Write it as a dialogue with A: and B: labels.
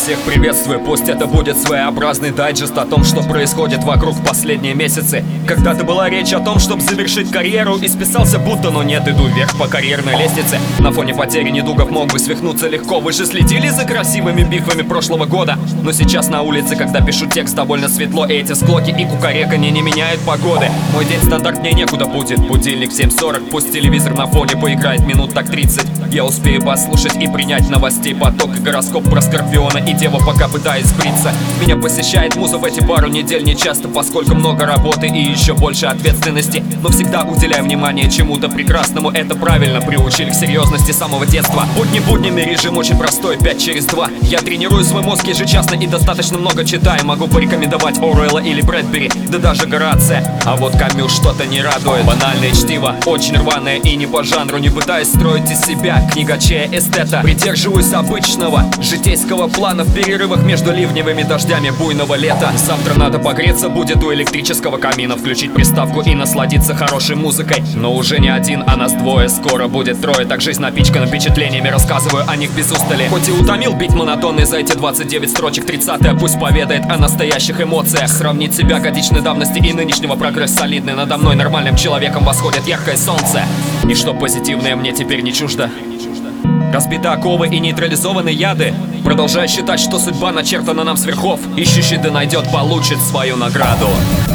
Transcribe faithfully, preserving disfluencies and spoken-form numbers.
A: Всех приветствую, пусть это будет своеобразный дайджест о том, что происходит вокруг в последние месяцы. Когда-то была речь о том, чтобы завершить карьеру, и списался будто, но нет, иду вверх по карьерной лестнице. На фоне потери недугов мог бы свихнуться легко. Вы же следили за красивыми бифами прошлого года. Но сейчас на улице, когда пишу текст, довольно светло, и эти склоки и кукареканье не меняют погоды. Мой день стандарт, мне некуда будет. Будильник в семь сорок, пусть телевизор на фоне поиграет минут так тридцать. Я успею послушать и принять новостей поток и гороскоп про Скорпиона и Деву, пока пытаюсь сбриться. Меня посещает муза в эти пару недель нечасто, поскольку много работы и еще больше ответственности. Но всегда уделяю внимание чему-то прекрасному, это правильно, приучили к серьезности с самого детства. Будни буднями, режим очень простой, пять через два. Я тренирую свой мозг ежечасно и достаточно много читаю. Могу порекомендовать Оруэлла или Брэдбери, да даже Горация. А вот Камю что-то не радует. Банальное чтиво, очень рваное и не по жанру. Не пытаюсь строить из себя книгачея эстета. Придерживаюсь обычного житейского плана в перерывах между ливневыми дождями буйного лета. Завтра надо погреться будет у электрического камина, включить приставку и насладиться хорошей музыкой. Но уже не один, а нас двое, скоро будет трое. Так жизнь напичкана впечатлениями, рассказываю о них без устали. Хоть и утомил бить монотонный за эти двадцать девять строчек, тридцатая пусть поведает о настоящих эмоциях. Сравнить себя годичной давности и нынешнего прогресс солидный. Надо мной нормальным человеком восходит яркое солнце. Ничто позитивное мне теперь не чуждо. Разбиты оковы и нейтрализованы яды. Продолжаю считать, что судьба начертана нам с верхов. Ищущий да найдет, получит свою награду.